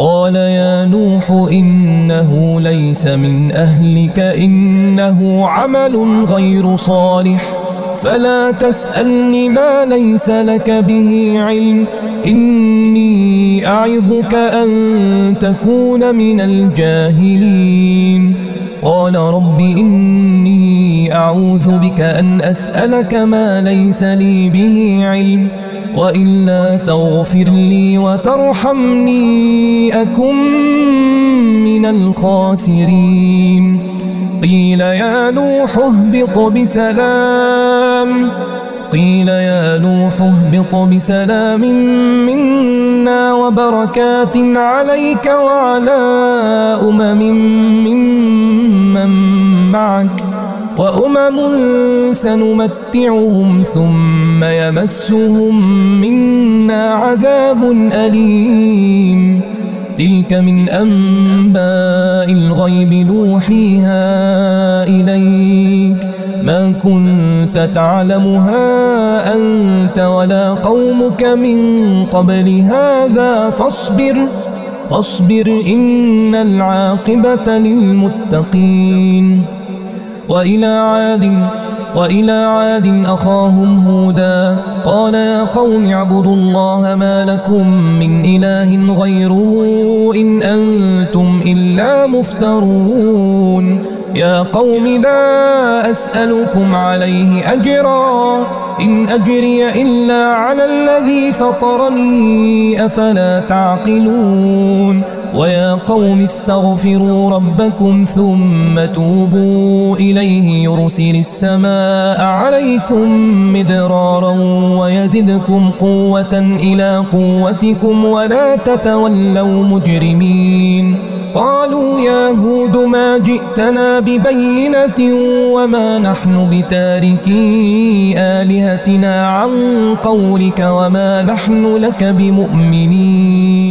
قال يا نوح إنه ليس من أهلك إنه عمل غير صالح فلا تسألني ما ليس لك به علم إني أعظك أن تكون من الجاهلين قال رب إني أعوذ بك أن أسألك ما ليس لي به علم وإلا تغفر لي وترحمني أكن من الخاسرين قيل يا نوح اهبط بسلام منا وبركات عليك وعلى ممن معك وأمم سنمتعهم ثم يمسهم منا عذاب أليم تلك من أنباء الغيب نوحيها إليك ما كنت تعلمها أنت ولا قومك من قبل هذا فاصبر إن العاقبة للمتقين وإلى عاد أخاهم هودا قال يا قوم اعبدوا الله ما لكم من إله غيره إن أنتم إلا مفترون يا قوم لا أسألكم عليه أجرا إن أجري إلا على الذي فطرني أفلا تعقلون ويا قوم استغفروا ربكم ثم توبوا إليه يرسل السماء عليكم مدرارا ويزدكم قوة إلى قوتكم ولا تتولوا مجرمين قالوا يا هود ما جئتنا ببينة وما نحن بتاركي آلهتنا عن قولك وما نحن لك بمؤمنين